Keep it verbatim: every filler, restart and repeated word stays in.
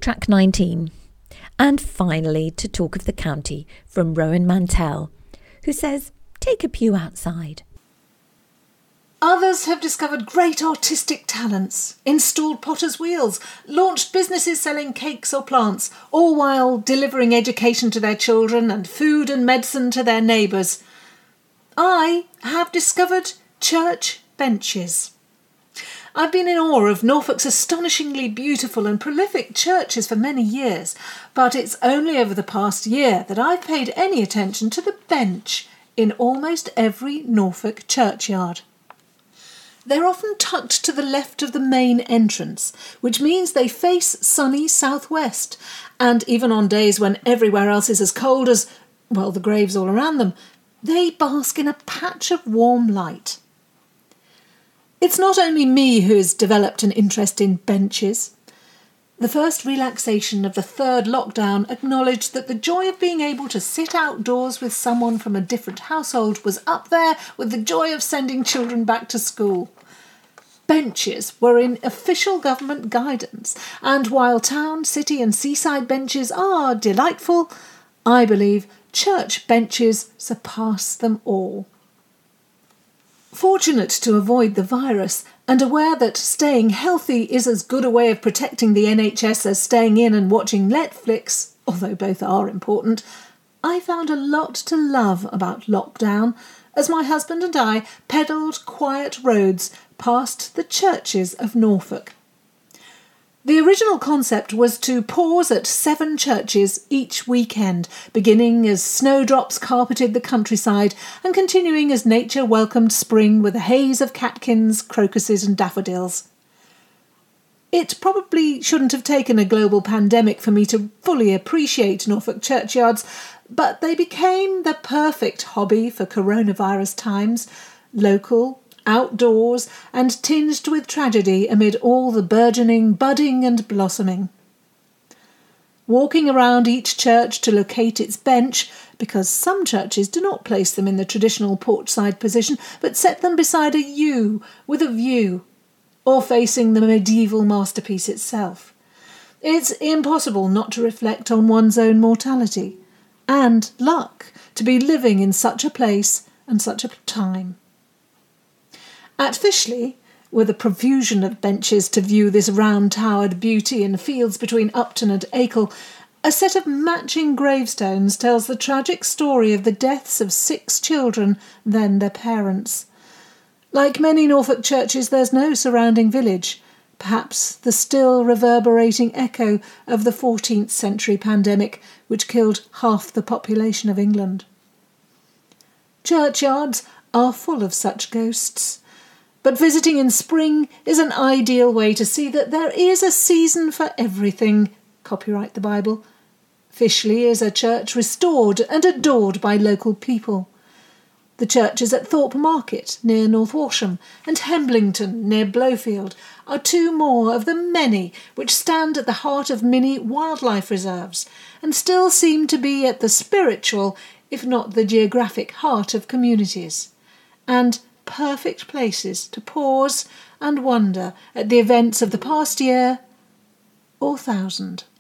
Track nineteen. And finally, to talk of the county from Rowan Mantell, who says, take a pew outside. Others have discovered great artistic talents, installed potter's wheels, launched businesses selling cakes or plants, all while delivering education to their children and food and medicine to their neighbours. I have discovered church benches. I've been in awe of Norfolk's astonishingly beautiful and prolific churches for many years, but it's only over the past year that I've paid any attention to the bench in almost every Norfolk churchyard. They're often tucked to the left of the main entrance, which means they face sunny southwest, and even on days when everywhere else is as cold as, well, the graves all around them, they bask in a patch of warm light. It's not only me who has developed an interest in benches. The first relaxation of the third lockdown acknowledged that the joy of being able to sit outdoors with someone from a different household was up there with the joy of sending children back to school. Benches were in official government guidance, and while town, city and seaside benches are delightful, I believe church benches surpass them all. Fortunate to avoid the virus, and aware that staying healthy is as good a way of protecting the N H S as staying in and watching Netflix, although both are important, I found a lot to love about lockdown as my husband and I pedalled quiet roads past the churches of Norfolk. The original concept was to pause at seven churches each weekend, beginning as snowdrops carpeted the countryside and continuing as nature welcomed spring with a haze of catkins, crocuses and daffodils. It probably shouldn't have taken a global pandemic for me to fully appreciate Norfolk churchyards, but they became the perfect hobby for coronavirus times, local, outdoors, and tinged with tragedy amid all the burgeoning, budding and blossoming. Walking around each church to locate its bench, because some churches do not place them in the traditional porchside position, but set them beside a yew with a view, or facing the medieval masterpiece itself. It's impossible not to reflect on one's own mortality, and luck to be living in such a place and such a time. At Fishley, with a profusion of benches to view this round-towered beauty in fields between Upton and Acle, a set of matching gravestones tells the tragic story of the deaths of six children, then their parents. Like many Norfolk churches, there's no surrounding village, perhaps the still reverberating echo of the fourteenth century pandemic, which killed half the population of England. Churchyards are full of such ghosts, but visiting in spring is an ideal way to see that there is a season for everything. Copyright the Bible. Fishley is a church restored and adored by local people. The churches at Thorpe Market, near North Walsham, and Hemblington, near Blowfield, are two more of the many which stand at the heart of many wildlife reserves, and still seem to be at the spiritual, if not the geographic, heart of communities, and perfect places to pause and wonder at the events of the past year or thousand.